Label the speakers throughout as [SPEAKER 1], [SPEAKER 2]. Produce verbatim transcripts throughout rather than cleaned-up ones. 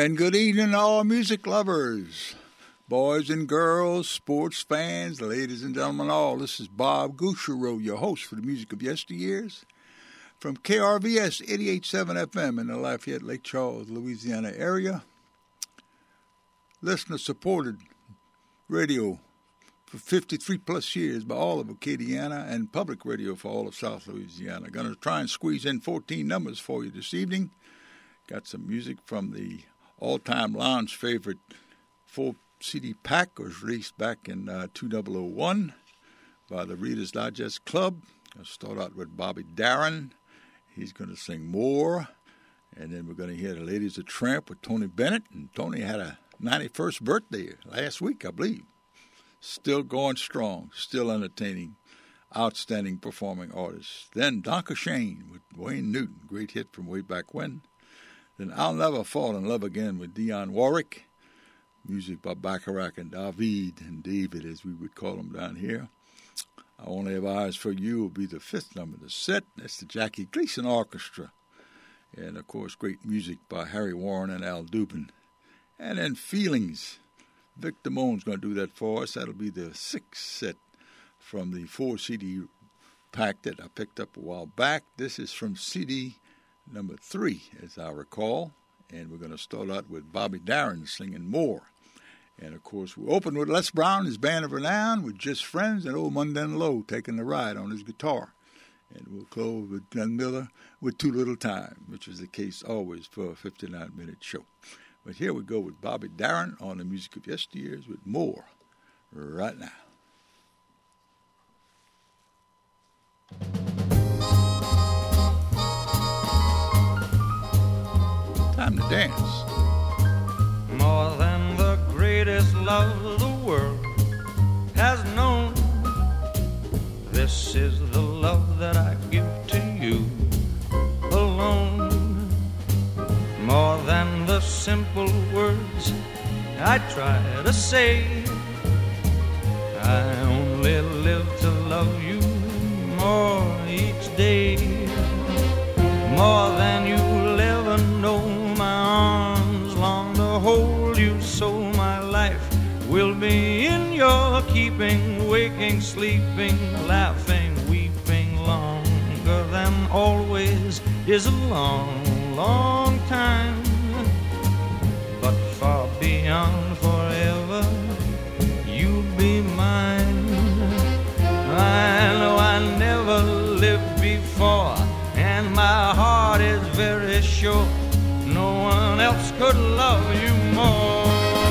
[SPEAKER 1] And good evening to all music lovers, boys and girls, sports fans, ladies and gentlemen all. This is Bob Gouchereau, your host for the Music of Yesteryears from K R V S eighty-eight point seven F M in the Lafayette, Lake Charles, Louisiana area. Listener-supported radio for fifty-three plus years by all of Acadiana and public radio for all of South Louisiana. Going to try and squeeze in fourteen numbers for you this evening. Got some music from the all-time lounge favorite full C D pack was released back in uh, two thousand one by the Reader's Digest Club. I'll start out with Bobby Darin. He's going to sing More. And then we're going to hear The Ladies of Tramp with Tony Bennett. And Tony had a ninety-first birthday last week, I believe. Still going strong, still entertaining, outstanding performing artist. Then Donka Shane with Wayne Newton, great hit from way back when. Then I'll Never Fall in Love Again with Dionne Warwick. Music by Bacharach and David, and David as we would call him down here. I Only Have Eyes for You will be the fifth number of the set. That's the Jackie Gleason Orchestra. And, of course, great music by Harry Warren and Al Dubin. And then Feelings. Vic Damone's going to do that for us. That'll be the sixth set from the four C D pack that I picked up a while back. This is from C D number three, as I recall. And we're going to start out with Bobby Darin singing More. And, of course, we open with Les Brown, his band of renown, with Just Friends, and old Mundane Lowe taking the ride on his guitar. And we'll close with Glenn Miller with Too Little Time, which is the case always for a fifty-nine minute show. But here we go with Bobby Darin on the Music of Yesteryears with More right now. Time to dance.
[SPEAKER 2] More than the greatest love the world has known, this is the love that I give to you alone. More than the simple words I try to say, I only live to love you more each day. More than you'll ever know, my arms long to hold you, so my life will be in your keeping, waking, sleeping, laughing, weeping. Longer than always is a long, long time, but far beyond forever you'll be mine. I know I never lived before, and my heart is very sure no one else could love you more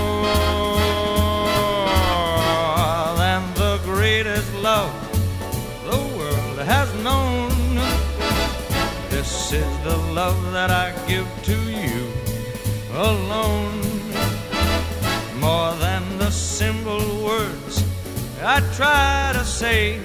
[SPEAKER 2] than the greatest love the world has known. This is the love that I give to you alone. More than the simple words I try to say,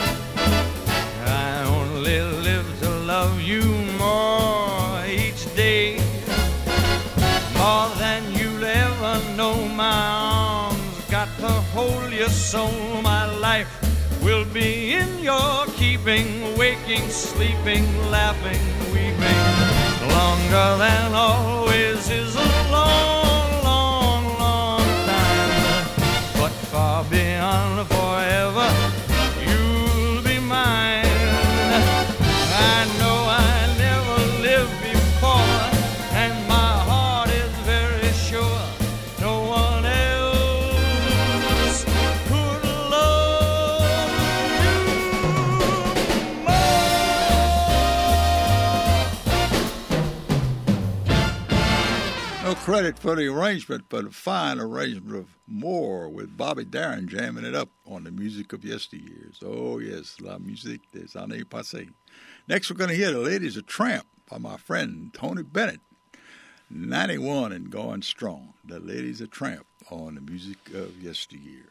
[SPEAKER 2] I only live to love you more each day. More than you'll ever know, my arms got to hold you, so my life will be in your keeping, waking, sleeping, laughing, weeping. Longer than always is a long, long, long time, but far beyond forever you'll be mine. I know I never lived before, and my heart is very sure no one else could love you more.
[SPEAKER 1] No credit for the arrangement, but a fine arrangement of More with Bobby Darin jamming it up on the Music of Yesteryears. Oh, yes, la musique des années passées. Next, we're going to hear The Ladies of Tramp by my friend Tony Bennett. ninety-one and going strong. The Ladies of Tramp on the Music of Yesteryears.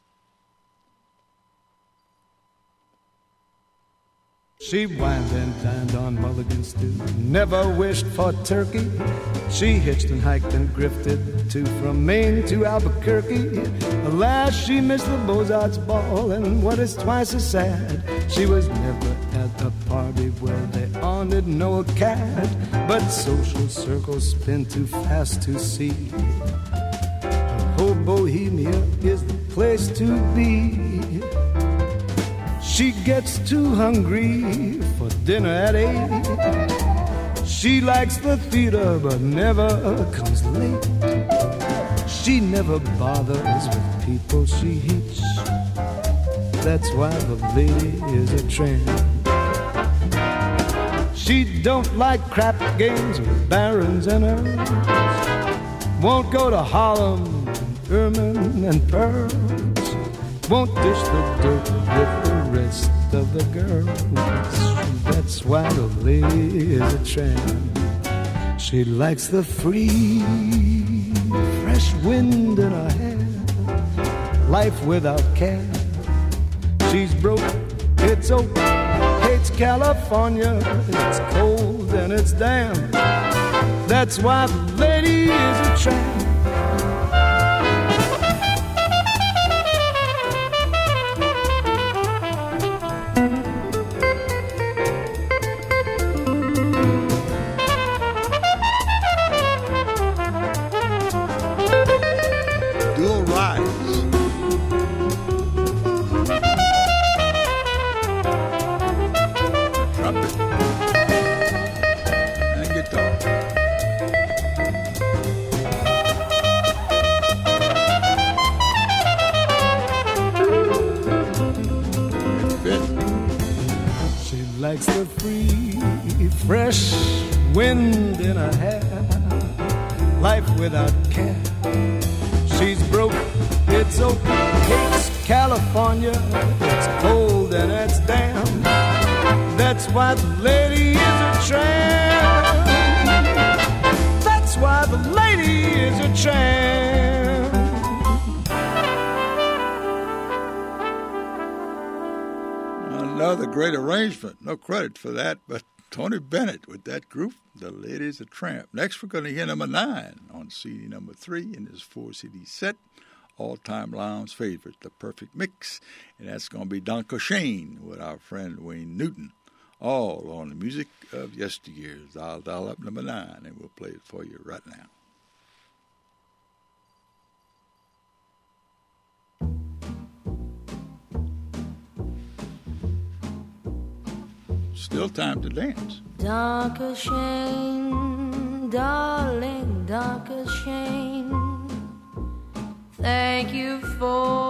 [SPEAKER 3] She wined and dined on mulligan stew, never wished for turkey. She hitched and hiked and grifted, too, from Maine to Albuquerque. Alas, she missed the Beaux-Arts ball, and what is twice as sad, she was never at a party where they all wanted no cat, but social circles spin too fast to see. Oh, Bohemia is the place to be. She gets too hungry for dinner at eight. She likes the theater but never comes late. She never bothers with people she hates. That's why the lady is a tramp. She don't like crap games with barons and earls. Won't go to Harlem, ermine and pearls. Won't dish the dirt with the rest of the girls. That's why the lady is a tramp. She likes the free, fresh wind in her hair, life without care. She's broke, it's oak, hates California, it's cold and it's damp. That's why the lady is a tramp. Likes the free, fresh wind in her hair, life without care. She's broke, it's oak, hates California, it's cold and it's damp. That's why the lady is a tramp. That's why the lady is a tramp.
[SPEAKER 1] Another great arrangement. No credit for that, but Tony Bennett with that group, The Lady's a Tramp. Next, we're going to hear number nine on C D number three in this four-C D set, all-time lounge favorite, The Perfect Mix. And that's going to be Don Shane with our friend Wayne Newton, all on the music of yesteryears. I'll dial up number nine, and we'll play it for you right now. Still time to dance.
[SPEAKER 4] Danke Shane, darling, danke Shane. Thank you for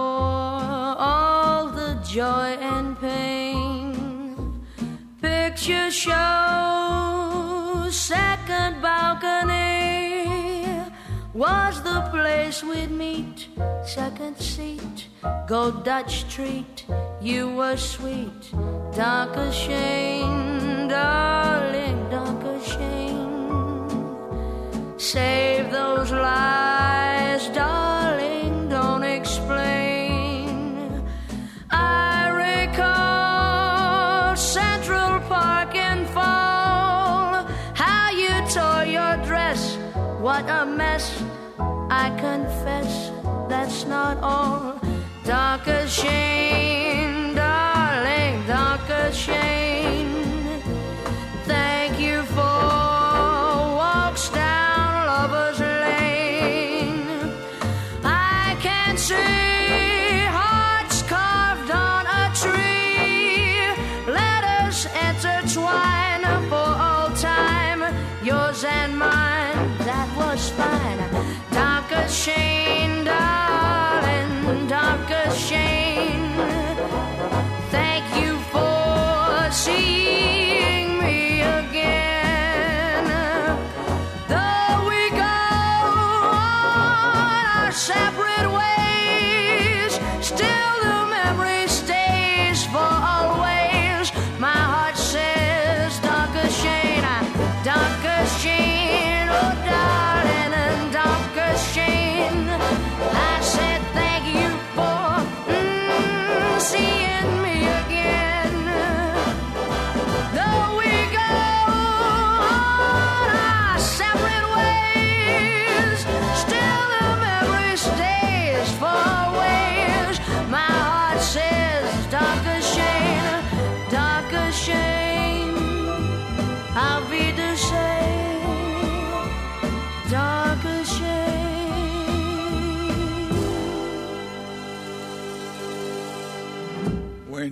[SPEAKER 4] all the joy and pain. Picture show, second balcony was the place we'd meet. Second seat, go Dutch treat. You were sweet. Danke Shane, darling, danke Shane. Save those lies, darling, don't explain. I recall Central Park in fall, how you tore your dress, what a mess. I confess, that's not all. Danke Shane, darling, danke Shane. Thank you for walks down Lover's Lane. I can see hearts carved on a tree. Let us intertwine for all time, yours and mine. That was fine. Danke Shane, darling, danke Shane. Thank you for seeing me again. Though we go on our separate ways, still the memory stays for always. My heart says danke Shane, danke Shane, oh darling, and danke Shane. I said thank you for mm, seeing me again. Though we go on our separate ways, still the memory stays for always. My heart says danke Shane, danke Shane.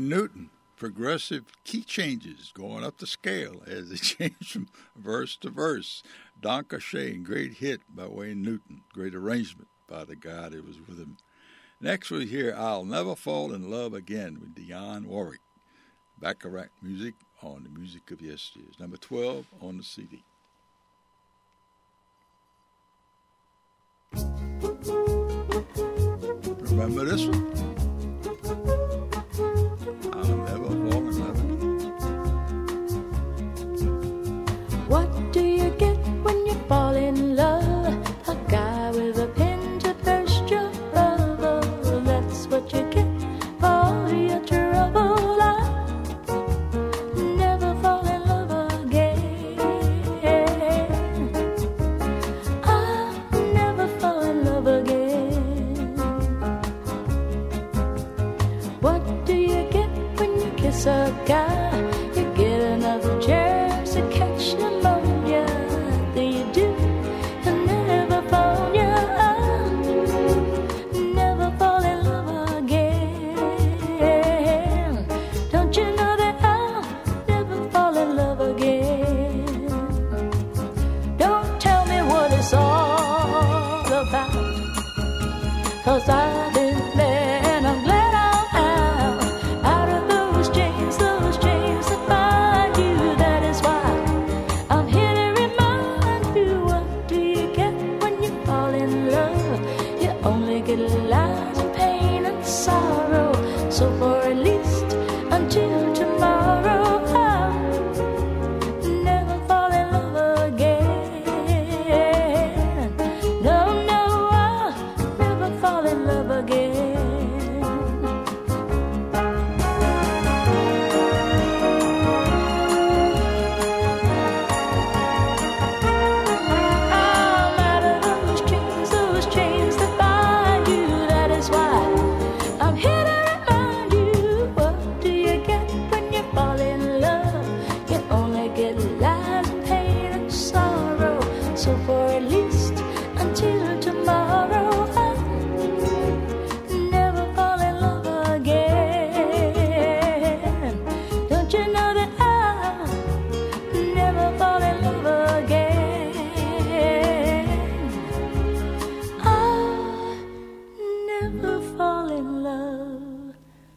[SPEAKER 1] Wayne Newton, progressive key changes, going up the scale as they change from verse to verse. Donka Shane, great hit by Wayne Newton, great arrangement by the guy that was with him. Next we hear I'll Never Fall in Love Again with Dionne Warwick. Bacharach music on the Music of Yesteryears. Number twelve on the C D. Remember this one? I'll never fall in love again.
[SPEAKER 5] What do you get when you fall in love? A guy with a pen to thirst your bubble. That's what you get for all your trouble. I'll never fall in love again. I'll never fall in love again. What do you get when you kiss a guy? You get enough germs to catch pneumonia. Then you do, you'll never fall. I'll never fall in love again. Don't you know that I'll never fall in love again? Don't tell me what it's all about, 'cause I've been there and I'm glad I'm out. Out of those chains, those chains that bind you. That is why I'm here to remind you. What do you get when you fall in love? You only get lies and pain and sorrow. So for at least until tomorrow, I'll never fall in love again. No, no, I'll never fall in love again. I'm out of those chains, those chains that bind you. That is why I'm here to remind you. What do you get when you fall in love? You only get lies and pain and sorrow. So for at least until tomorrow, I'll never fall in love again. Don't you know that I'll never fall in love again? I'll never fall in love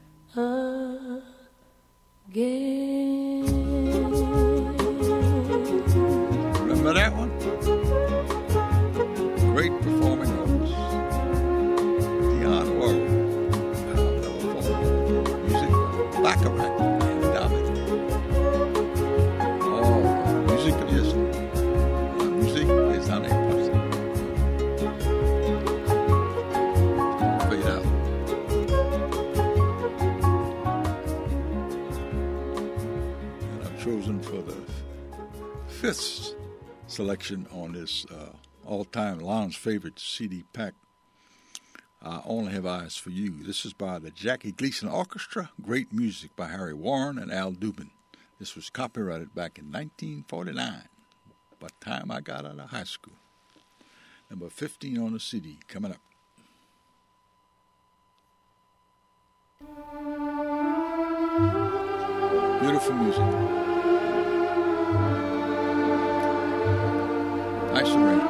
[SPEAKER 5] again.
[SPEAKER 1] Remember that one? Great performing artist. Dionne Warwick. I'll never fall in love. Music, Bacharach and David. Oh, the music of yesterday. The music is unimpossible. Fade out. And I've chosen for the fifth selection on this uh, all-time lounge favorite C D pack, I Only Have Eyes for You. This is by the Jackie Gleason Orchestra. Great music by Harry Warren and Al Dubin. This was copyrighted back in nineteen forty-nine, by the time I got out of high school. Number fifteen on the C D, coming up. Beautiful music. Nice arrangement.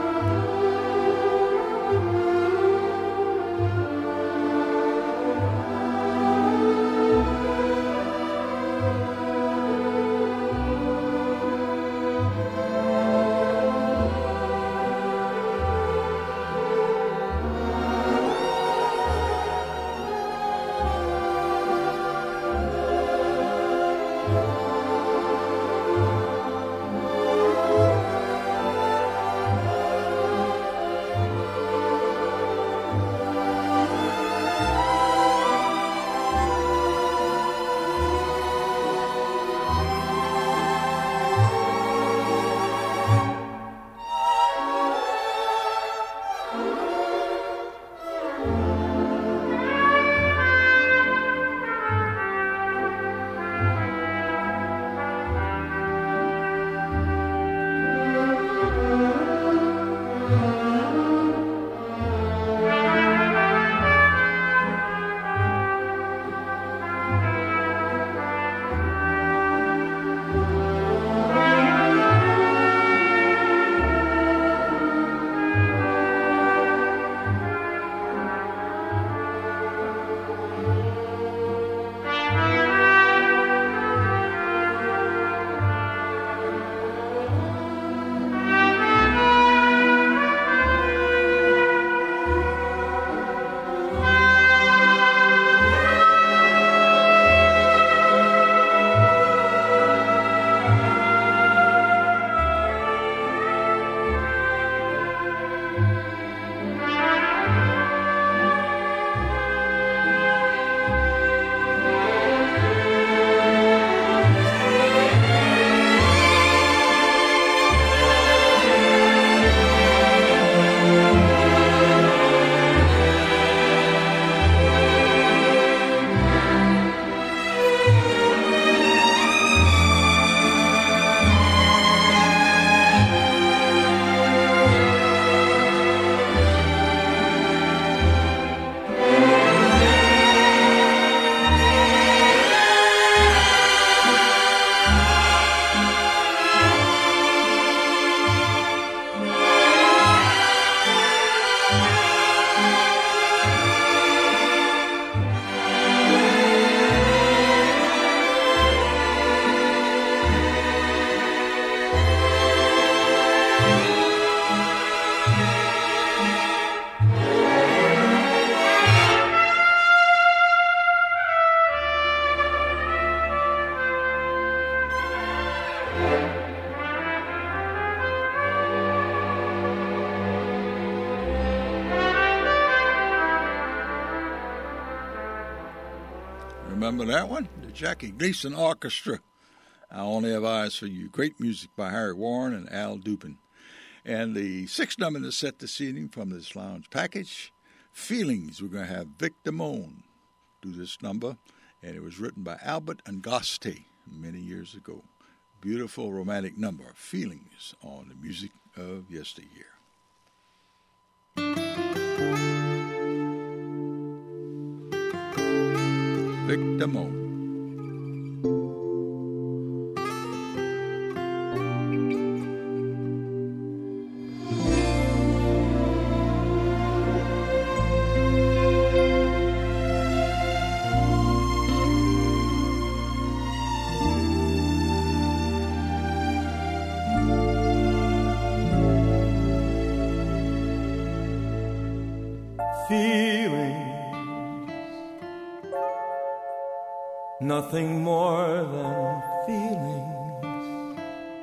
[SPEAKER 1] Remember that one? The Jackie Gleason Orchestra. I Only Have Eyes for You. Great music by Harry Warren and Al Dupin. And the sixth number in the set this evening from this lounge package, Feelings. We're going to have Vic Damone do this number. And it was written by Albert Angoste many years ago. Beautiful romantic number, Feelings, on the music of yesteryear. Vic Damone.
[SPEAKER 6] Nothing more than feelings,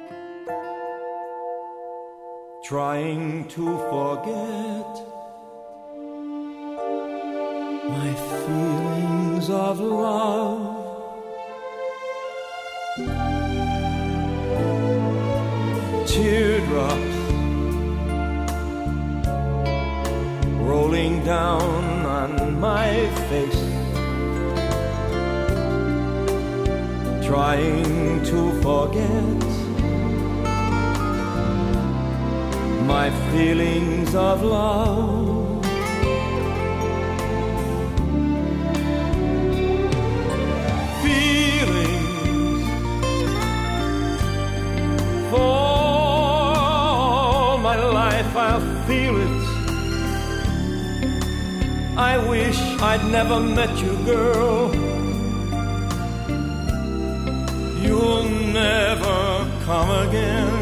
[SPEAKER 6] trying to forget my feelings of love. Teardrops rolling down on my face, trying to forget my feelings of love. Feelings for all my life I'll feel it. I wish I'd never met you, girl. You'll never come again.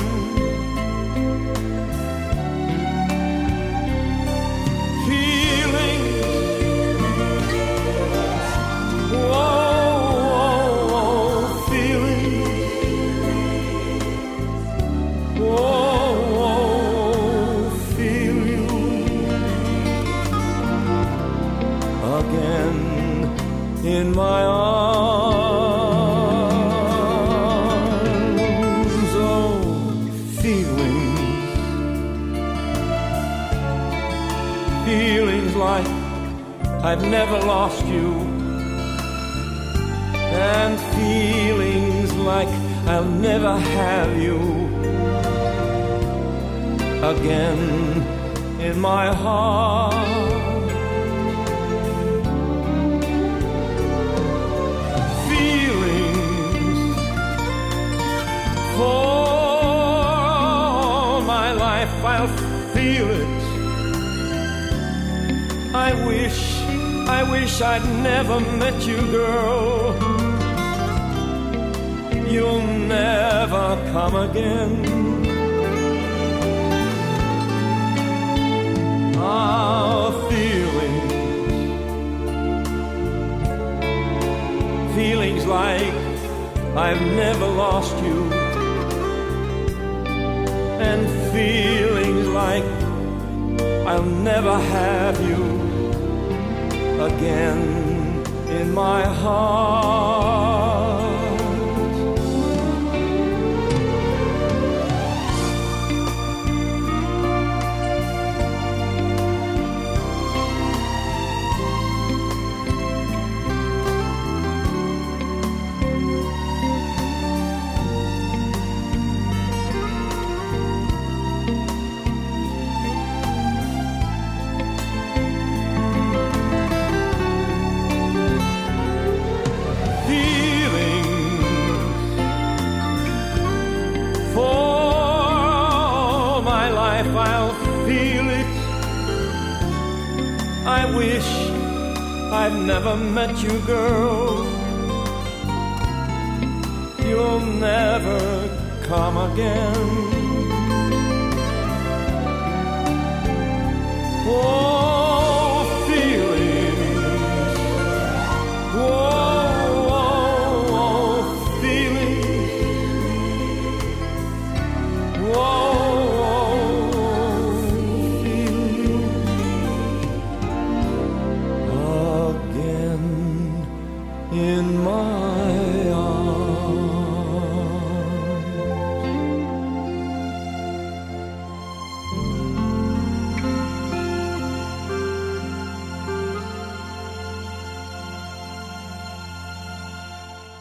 [SPEAKER 6] Feelings, whoa, whoa, whoa, feelings, whoa, whoa, feel you again in my arms. Like I've never lost you, and feelings like I'll never have you again in my heart. Feelings for all my life I'll feel it. I wish, I wish I'd never met you, girl. You'll never come again. Ah, feelings, feelings like I've never lost you, and feelings like I'll never have you again in my heart. I wish I'd never met you, girl. You'll never come again. Oh, feelings, whoa, whoa, whoa, feelings, whoa. In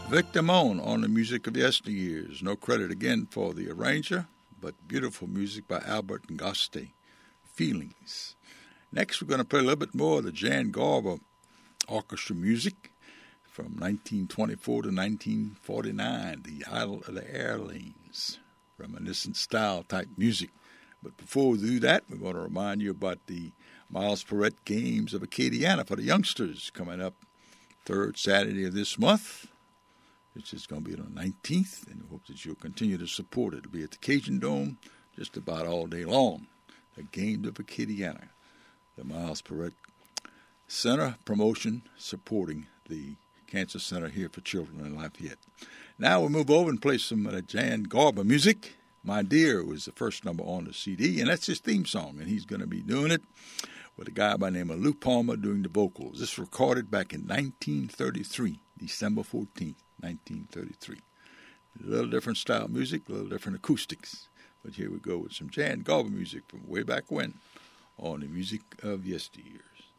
[SPEAKER 1] Victor Moan on the music of yesteryears. No credit again for the arranger, but beautiful music by Albert Ngaste, Feelings. Next, we're going to play a little bit more of the Jan Garber orchestra music from nineteen twenty-four to nineteen forty-nine, the Idol of the Airlines, reminiscent style type music. But before we do that, we're going to remind you about the Miles Perret Games of Acadiana for the youngsters coming up third Saturday of this month, which is going to be on the nineteenth, and we hope that you'll continue to support it. It'll be at the Cajun Dome just about all day long. The Games of Acadiana, the Miles Perret Center promotion supporting the Cancer Center here for Children in Lafayette. Now we'll move over and play some of the Jan Garber music. My Dear was the first number on the C D, and that's his theme song, and he's going to be doing it with a guy by the name of Lou Palmer doing the vocals. This was recorded back in nineteen thirty-three, December fourteenth, nineteen thirty-three. A little different style music, a little different acoustics. But here we go with some Jan Garber music from way back when on the music of yesteryears.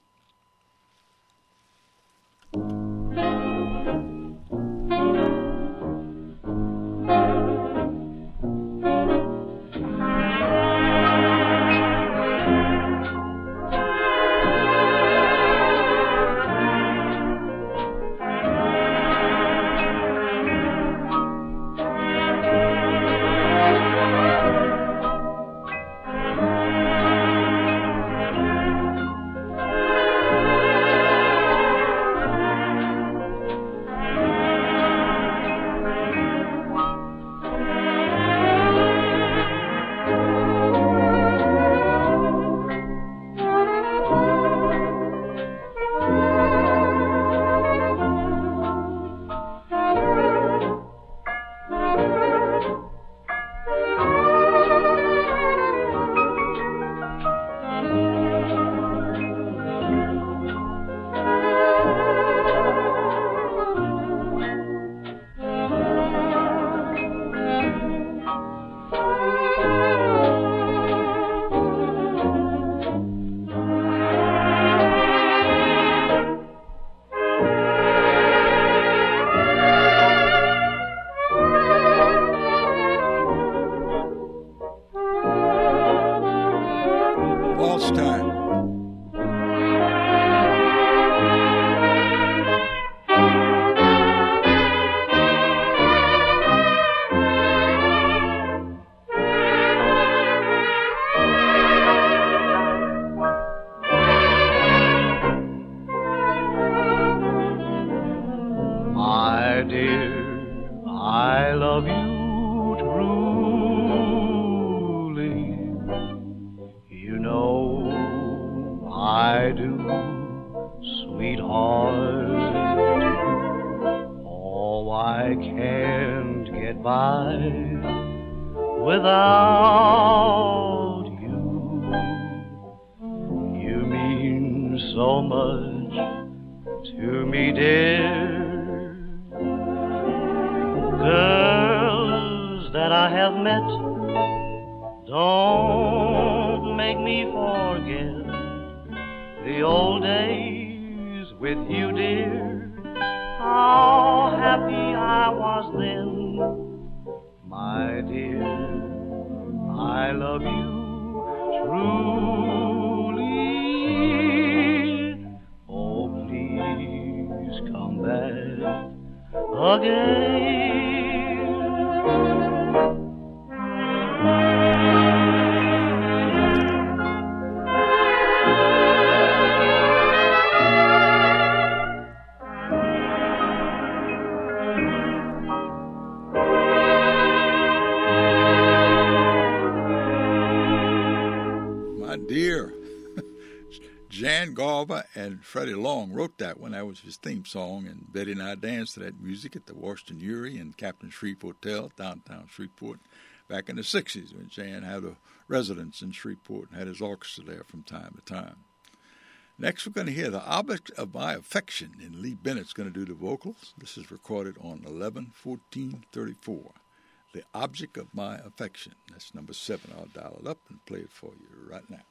[SPEAKER 1] And Freddie Long wrote that one. That was his theme song, and Betty and I danced to that music at the Washington Urie and Captain Shreveport Hotel, downtown Shreveport, back in the sixties when Jan had a residence in Shreveport and had his orchestra there from time to time. Next, we're going to hear The Object of My Affection, and Lee Bennett's going to do the vocals. This is recorded on eleven fourteen thirty-four. The Object of My Affection. That's number seven. I'll dial it up and play it for you right now.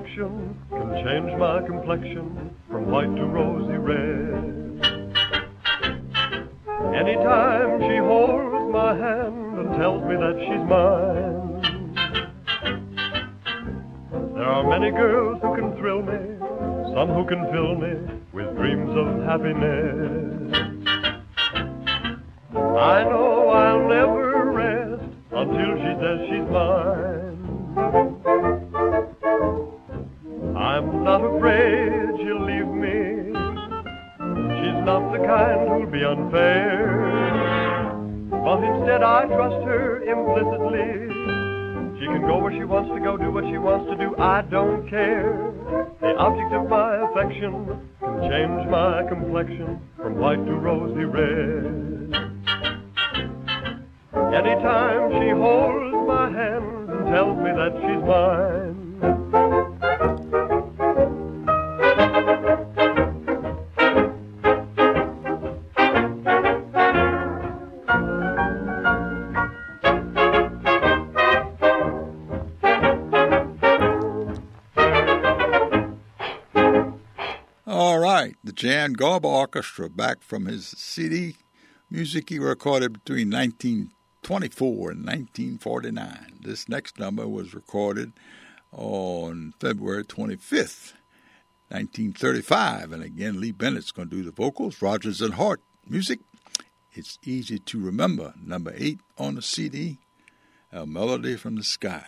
[SPEAKER 7] affection can change my complexion from white to rosy red. Anytime she holds my hand and tells me that she's mine. There are many girls who can thrill me, some who can fill me with dreams of happiness. I know I'll never rest until she says she's mine. I'm not afraid she'll leave me. She's not the kind who'll be unfair. But instead I trust her implicitly. She can go where she wants to go, do what she wants to do, I don't care. The object of my affection can change my complexion from white to rosy red. Anytime she holds my hand and tells me that she's mine.
[SPEAKER 1] All right, the Jan Garber Orchestra, back from his C D music he recorded between nineteen twenty-four and nineteen forty-nine. This next number was recorded on February twenty-fifth, nineteen thirty-five. And again, Lee Bennett's going to do the vocals. Rodgers and Hart music. It's Easy to Remember, number eight on the C D, A Melody from the Sky.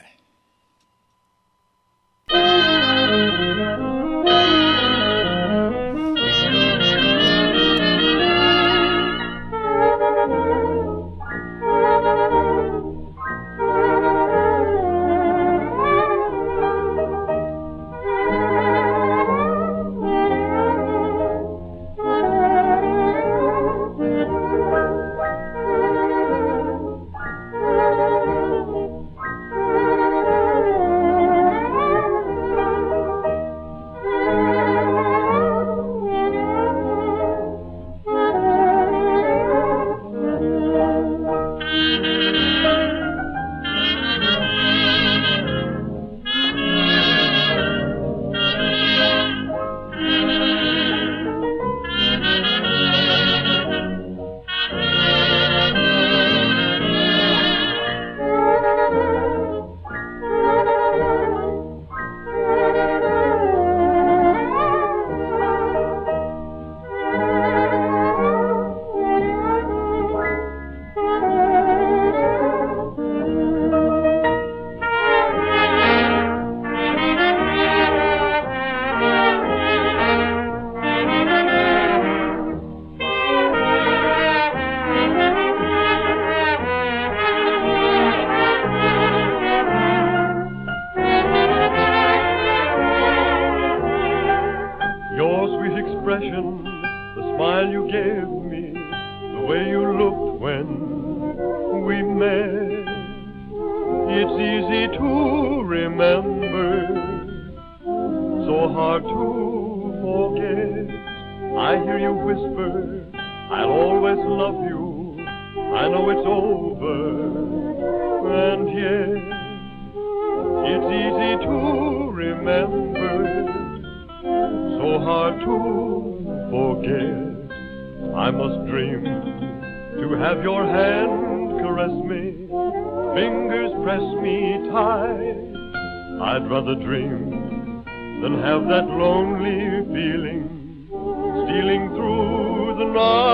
[SPEAKER 7] I'd rather dream than have that lonely feeling stealing through the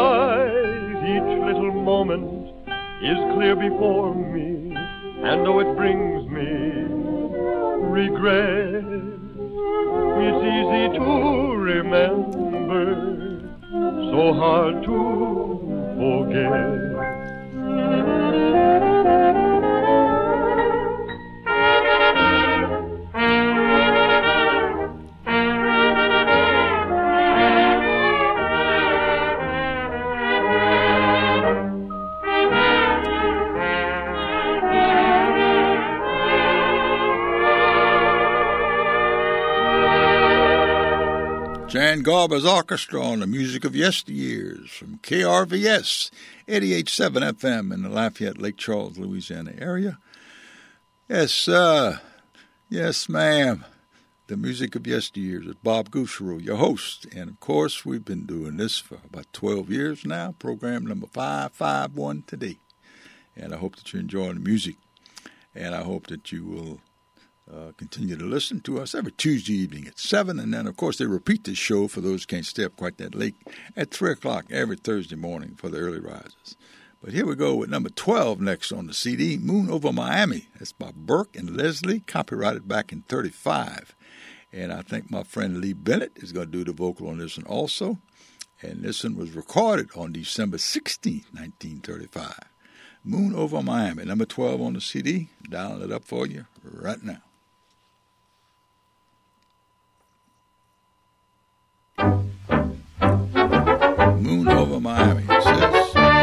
[SPEAKER 7] night. Each little moment is clear before me, and though it brings me regret, it's easy to remember, so hard to forget.
[SPEAKER 1] Jan Garber's Orchestra on the music of yesteryears from K R V S, eighty-eight point seven F M in the Lafayette, Lake Charles, Louisiana area. Yes, sir. Yes, ma'am. the music of yesteryears with Bob Gooserow, your host. And, of course, we've been doing this for about twelve years now, program number five five one today. And I hope that you're enjoying the music. And I hope that you will uh, continue to listen to us every Tuesday evening at seven. And then, of course, they repeat this show for those who can't stay up quite that late at three o'clock every Thursday morning for the early risers. But here we go with number twelve next on the C D, Moon Over Miami. That's by Burke and Leslie, copyrighted back in thirty-five. And I think my friend Lee Bennett is going to do the vocal on this one also. And this one was recorded on December sixteenth, nineteen thirty-five. Moon Over Miami, number twelve on the C D. Dialing it up for you right now. Moon Over Miami, it says.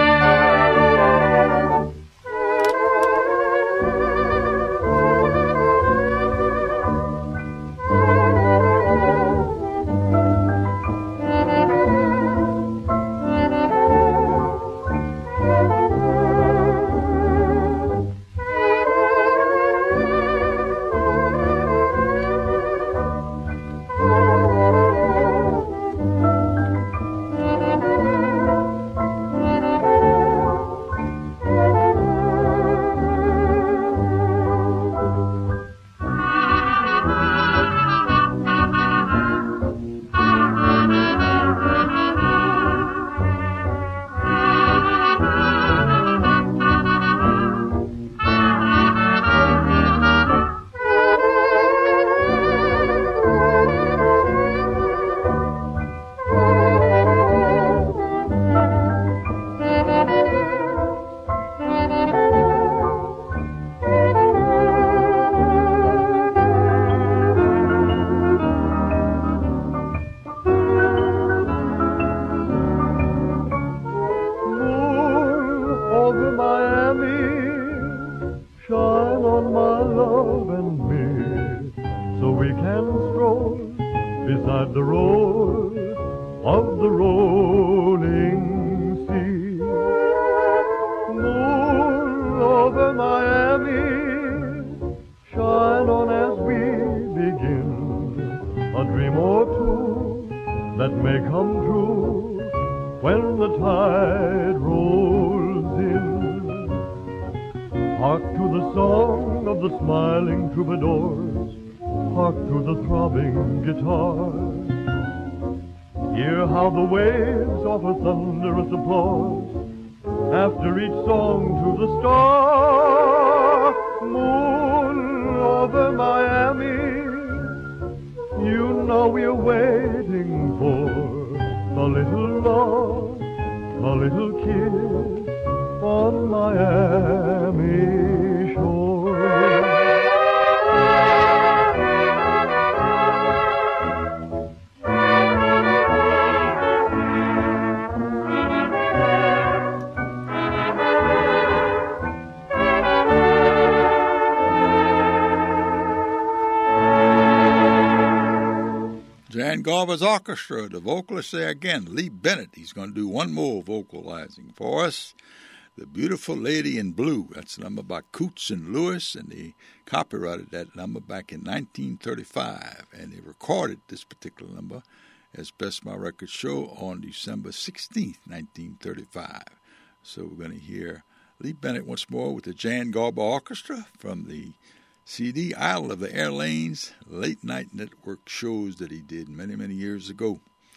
[SPEAKER 1] Jan Garber's Orchestra, the vocalist there again, Lee Bennett. He's going to do one more vocalizing for us. The Beautiful Lady in Blue. That's a number by Coots and Lewis, and they copyrighted that number back in nineteen thirty-five. And they recorded this particular number as Best My Records show on December sixteenth, nineteen thirty-five. So we're going to hear Lee Bennett once more with the Jan Garber Orchestra from the C D Idol of the Airlanes late night network shows that he did many, many years ago.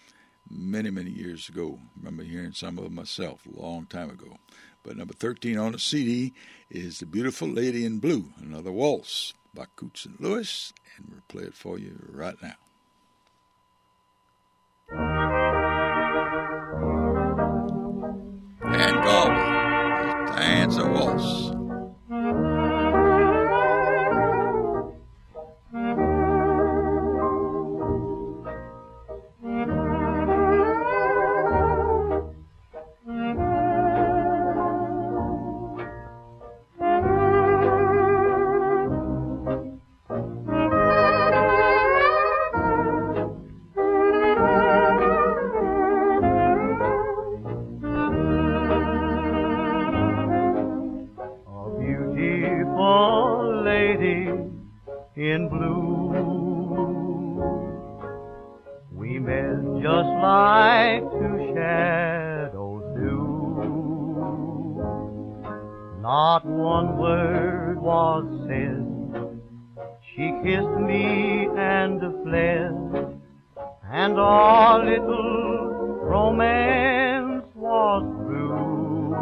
[SPEAKER 1] Many, many years ago. I remember hearing some of them myself a long time ago. But number thirteen on the C D is The Beautiful Lady in Blue, another waltz by Coots and Lewis, and we'll play it for you right now. And Garber, Dance a Waltz.
[SPEAKER 8] In blue, met just like two shadows do. Not one word was said. She kissed me and fled, and our little romance was through.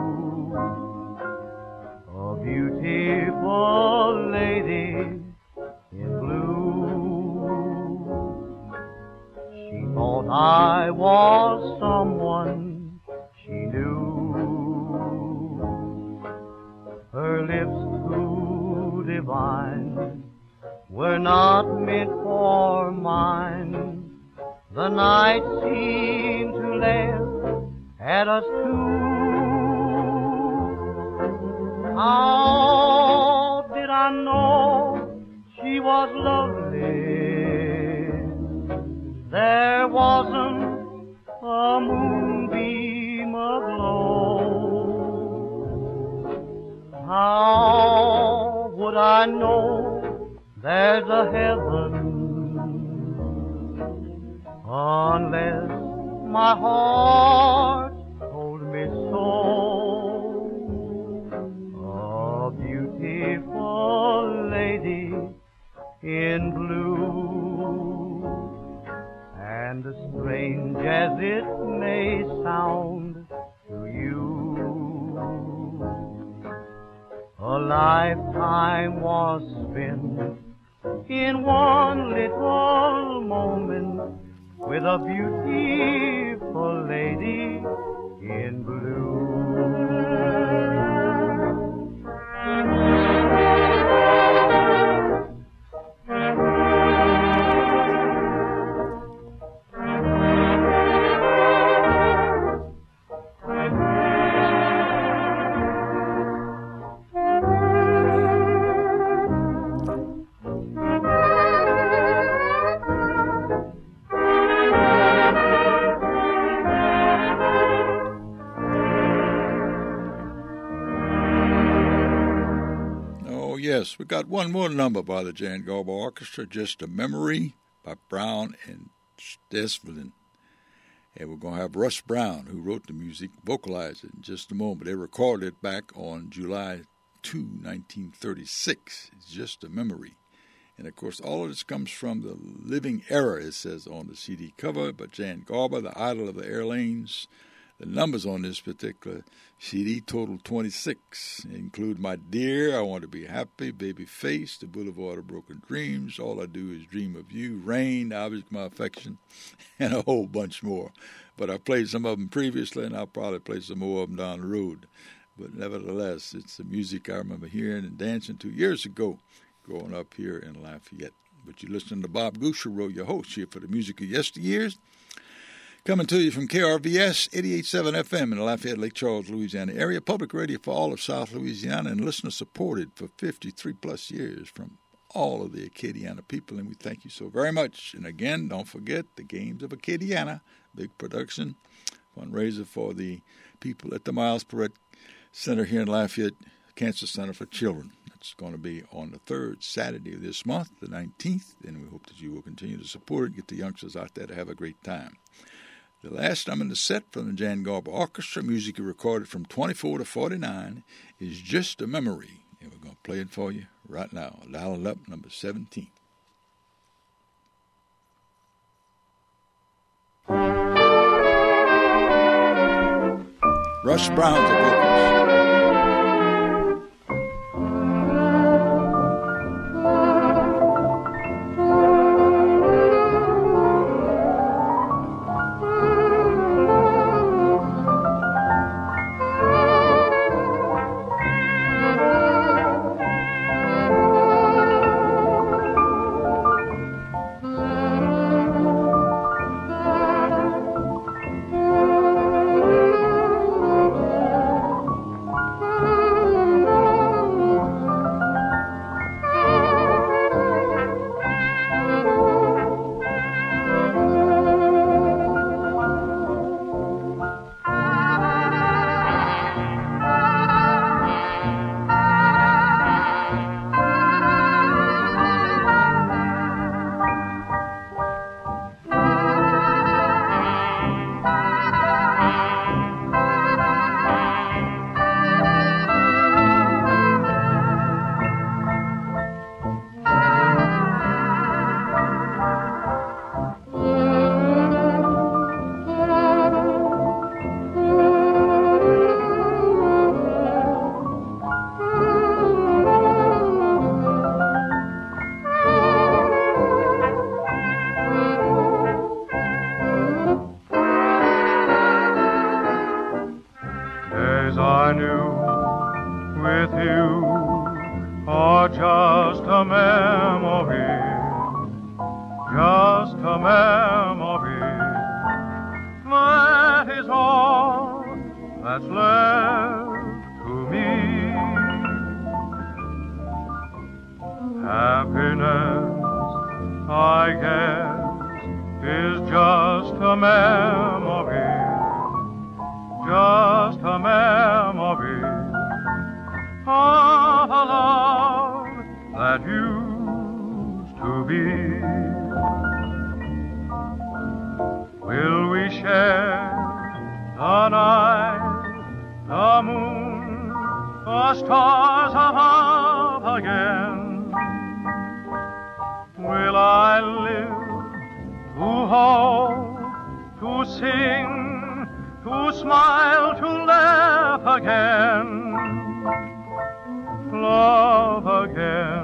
[SPEAKER 8] A beautiful lady in blue. She thought I was someone she knew. Her lips too divine were not meant for mine. The night seemed to laugh at us two. How did I know she was lovely? There wasn't a moonbeam aglow. How would I know there's a heaven unless my heart told me so? A beautiful lady in blue, and strange as it may sound to you, a lifetime was spent in one little moment with a beautiful lady in blue.
[SPEAKER 1] Yes, we got one more number by the Jan Garber Orchestra, Just a Memory by Brown and Stesvlin. And we're going to have Russ Brown, who wrote the music, vocalize it in just a moment. They recorded it back on July second, nineteen thirty-six. It's Just a Memory. And, of course, all of this comes from the Living Era, it says on the C D cover, by Jan Garber, the idol of the Airlanes. The numbers on this particular C D total twenty-six. They include My Dear, I Want to Be Happy, Baby Face, The Boulevard of Broken Dreams, All I Do Is Dream of You, Rain, Object My Affection, and a whole bunch more. But I played some of them previously, and I'll probably play some more of them down the road. But nevertheless, it's the music I remember hearing and dancing to years ago, growing up here in Lafayette. But you're listening to Bob Gouchereau, your host here for the Music of Yesteryears. Coming to you from K R V S eighty-eight point seven F M in the Lafayette, Lake Charles, Louisiana area. Public radio for all of South Louisiana, and listener-supported for fifty-three plus years from all of the Acadiana people, and we thank you so very much. And again, don't forget the Games of Acadiana, big production, fundraiser for the people at the Miles Perret Center here in Lafayette, Cancer Center for Children. It's going to be on the third Saturday of this month, the nineteenth, and we hope that you will continue to support it, get the youngsters out there to have a great time. The last number in the set from the Jan Garber Orchestra, music recorded from twenty-four to forty-nine, is Just a Memory. And we're going to play it for you right now. Dial it up, number seventeen. Russ Brown's the vocals.
[SPEAKER 7] a memory. That is all that's left to me. Happiness, I guess, is just a memory, just a memory of a love that used to be. Will we share the night, the moon, the stars above again? Will I live to hope, to sing, to smile, to laugh again, love again?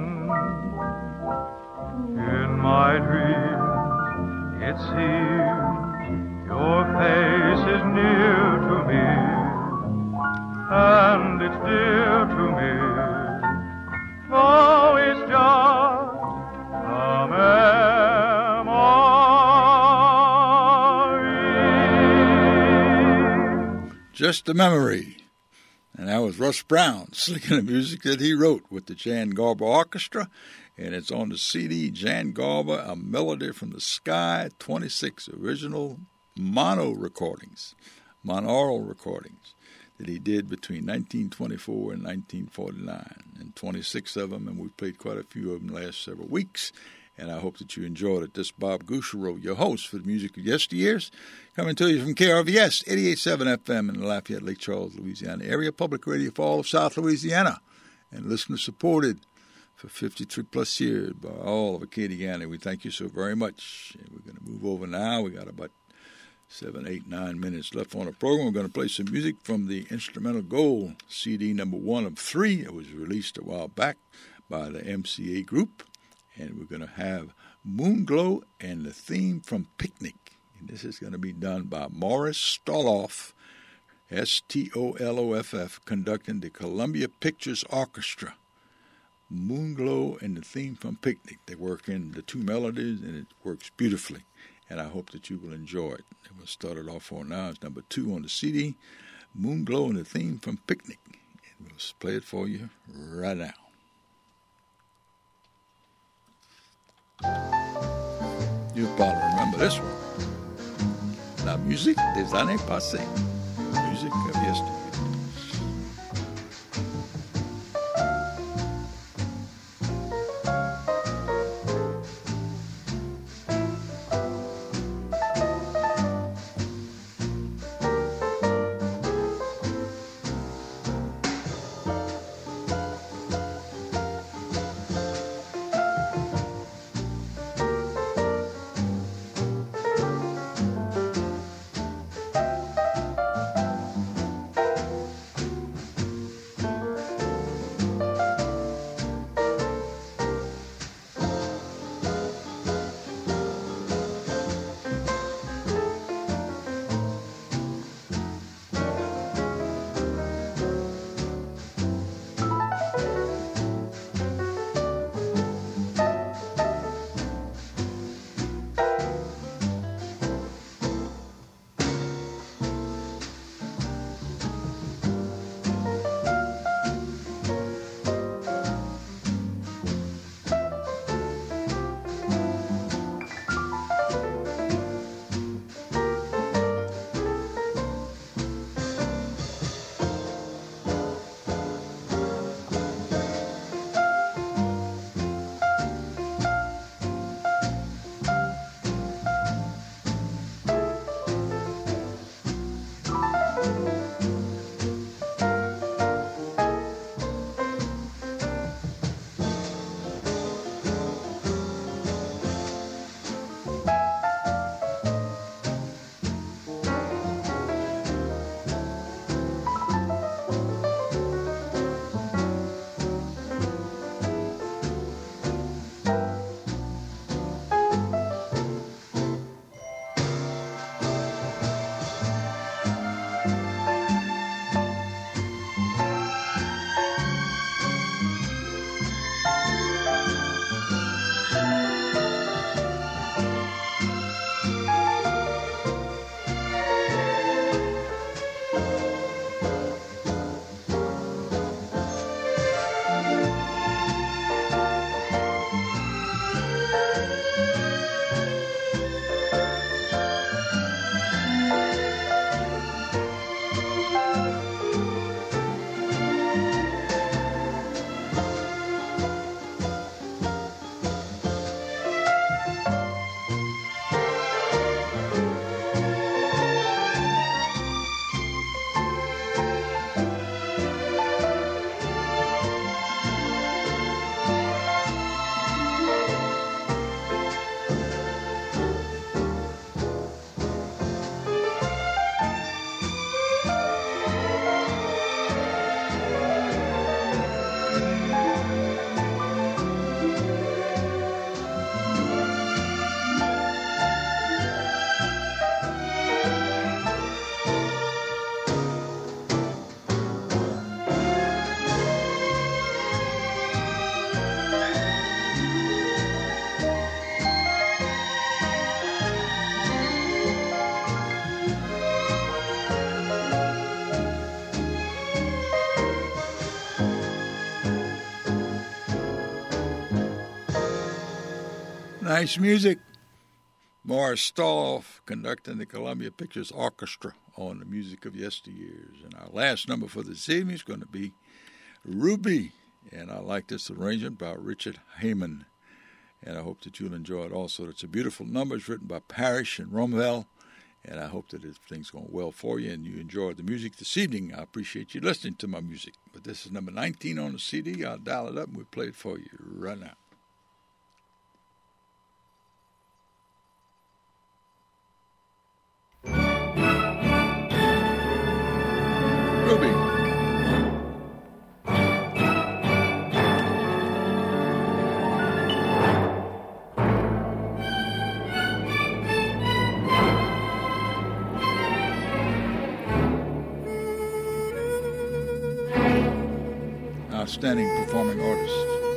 [SPEAKER 7] In my dreams it seems your face is near to me, and it's dear to me, though it's just a memory.
[SPEAKER 1] Just a memory. And that was Russ Brown singing the music that he wrote with the Jan Garber Orchestra. And it's on the C D, Jan Garber, A Melody from the Sky, twenty-six original mono recordings, monaural recordings that he did between nineteen twenty-four and nineteen forty-nine. And twenty-six of them, and we played quite a few of them the last several weeks. And I hope that you enjoyed it. This is Bob Gouchereau, your host for the Music of Yesteryears, coming to you from K R V S, eighty-eight point seven F M in the Lafayette, Lake Charles, Louisiana area, public radio for all of South Louisiana, and listener supported for fifty-three plus years by all of Acadiana. We thank you so very much. And we're going to move over now. We got about seven, eight, nine minutes left on the program. We're going to play some music from the Instrumental Gold C D number one of three. It was released a while back by the M C A group. And we're going to have Moonglow and the theme from Picnic. And this is going to be done by Morris Stoloff, S T O L O F F, conducting the Columbia Pictures Orchestra. Moonglow and the theme from Picnic. They work in the two melodies, and it works beautifully. And I hope that you will enjoy it. And we'll start it off on now. It's number two on the C D, Moonglow and the theme from Picnic. And we'll play it for you right now. You'll probably remember this one. La musique des années passées. Music of yesterday. Nice music. Morris Stoloff conducting the Columbia Pictures Orchestra on the music of yesteryears. And our last number for this evening is going to be Ruby. And I like this arrangement by Richard Heyman. And I hope that you'll enjoy it also. It's a beautiful number. It's written by Parrish and Romville. And I hope that everything's going well for you and you enjoy the music this evening. I appreciate you listening to my music. But this is number nineteen on the C D. I'll dial it up and we'll play it for you right now. Ruby. Outstanding performing artist.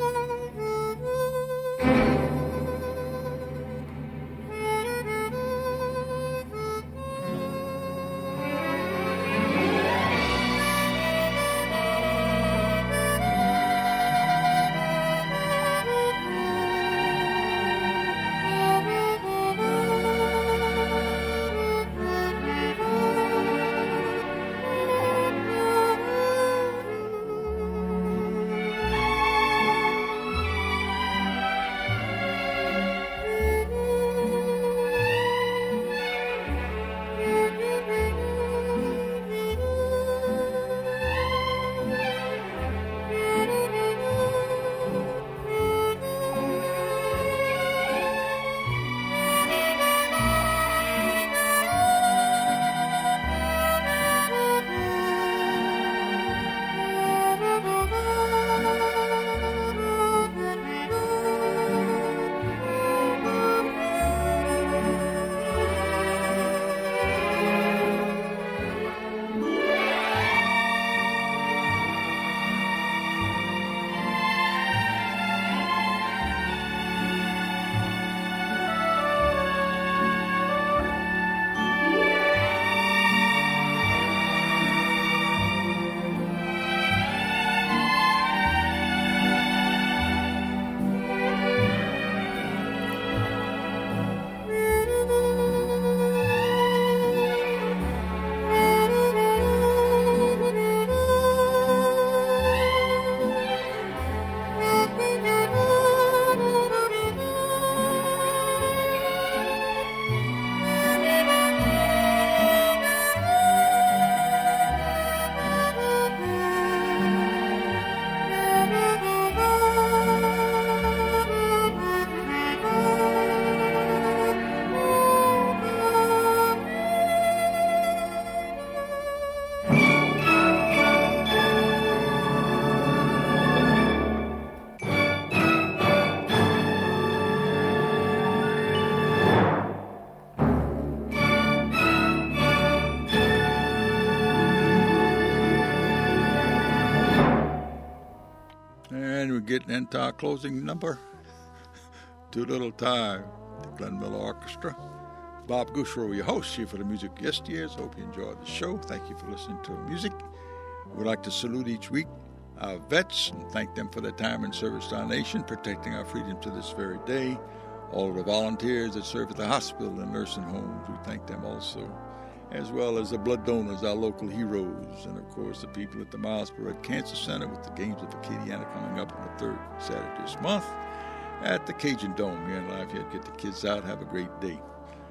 [SPEAKER 1] Getting into our closing number. Too Little Time, the Glenn Miller Orchestra. Bob Gushrow, your host here for the Music Yesteryears. Hope you enjoyed the show. Thank you for listening to our music. We'd like to salute each week our vets and thank them for their time and service to our nation, protecting our freedom to this very day. All of the volunteers that serve at the hospital and nursing homes, we thank them also, as well as the blood donors, our local heroes, and of course the people at the Miles Barrett Cancer Center with the Games of Acadiana coming up on the third Saturday this month at the Cajun Dome here in Lafayette. Get the kids out, have a great day.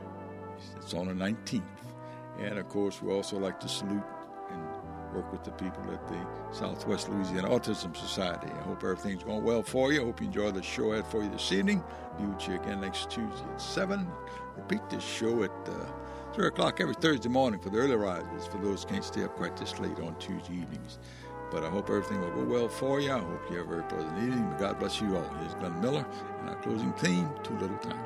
[SPEAKER 1] It's on the nineteenth. And of course we also like to salute and work with the people at the Southwest Louisiana Autism Society. I hope everything's going well for you. I hope you enjoy the show I had for you this evening. Be with you again next Tuesday at seven. Repeat this show at Uh, three o'clock every Thursday morning for the early risers, for those who can't stay up quite this late on Tuesday evenings. But I hope everything will go well for you. I hope you have a very pleasant evening. May God bless you all. Here's Glenn Miller and our closing theme, Too Little Time.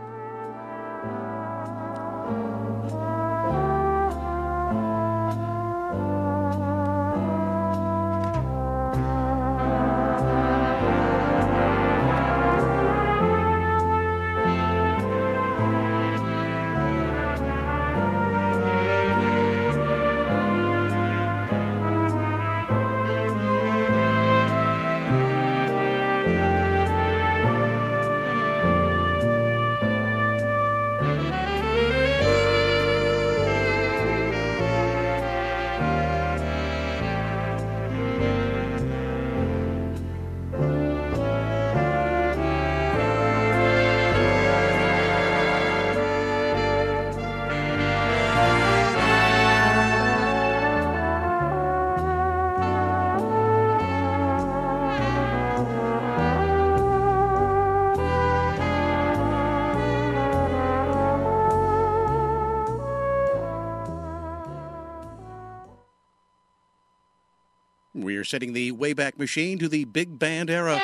[SPEAKER 9] We're setting the Wayback Machine to the big band era.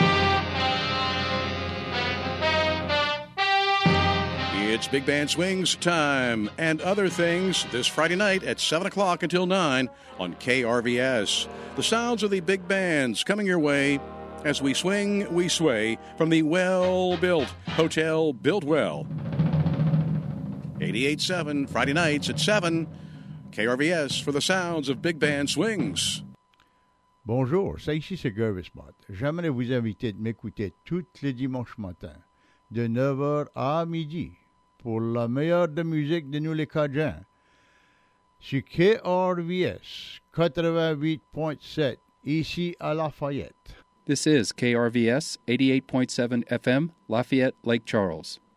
[SPEAKER 9] It's Big Band Swings time and other things this Friday night at seven o'clock until nine on K R V S. The sounds of the big bands coming your way as we swing, we sway from the well-built Hotel Built Well. eighty-eight point seven, Friday nights at seven. K R V S for the sounds of Big Band Swings.
[SPEAKER 10] Bonjour, ça ici c'est Gervis Mott. J'aimerais vous inviter de m'écouter tous les dimanches matins de neuf heures à midi pour la meilleure de musique de nous les Cajuns sur K R V S eighty-eight point seven ici à Lafayette.
[SPEAKER 11] This is K R V S eighty-eight point seven F M, Lafayette, Lake Charles.